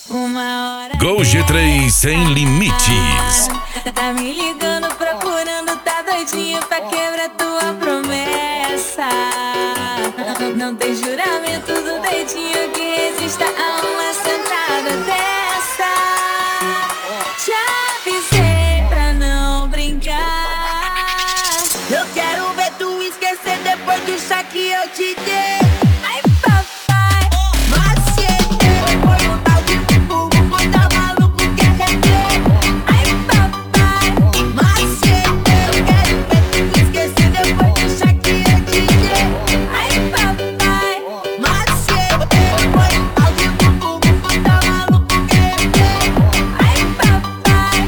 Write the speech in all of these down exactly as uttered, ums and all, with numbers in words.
Uma hora Gol G três sem limites. tá me ligando, procurando, tá doidinho pra quebrar tua promessa. Não tem juramento do dedinho que resista a uma sentada dessa. Te avisei pra não brincar. Eu quero ver tu esquecer depois do chá que eu te dei. Ai, papai, Macetei, foi um tal de bumbum, tá maluco, quer reter. ai, papai, Macetei, eu quero ver tu esquecer depois do chá que eu te dei. ai, papai, Macetei, foi um tal de bumbum, tá maluco, quer reter. ai, papai,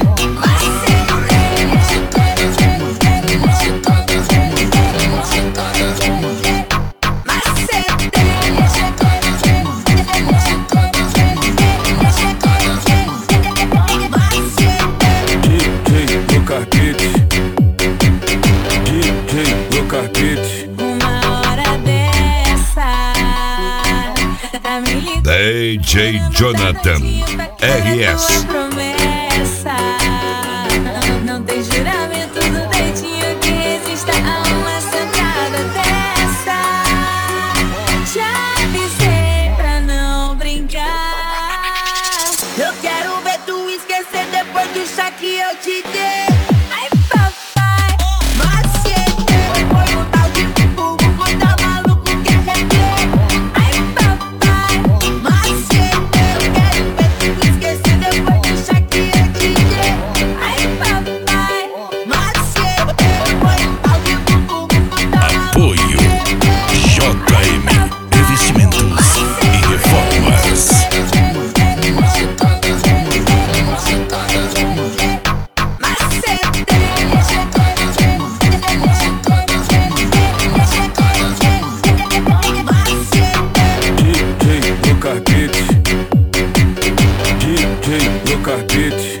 D J no carpete, D J no carpete. uma hora dessa tá me ligando. D J Jonathan R S. Promessa. Não tem juramento do dedinho que resista a uma sentada dessa. Te avisei pra não brincar. Eu quero ver tu esquecer depois do chá que eu te dei. Ai, papai, Macetei, foi um tal de bumbum, tá maluco, quer reter. ai, papai, Macetei, eu quero ver tu esquecer depois do chá que eu te dei. ai, papai. Macetei, foi um tal de bumbum, tá maluco, Apoio J M Investimentos e Reformas. D J no carpete, D J no carpete.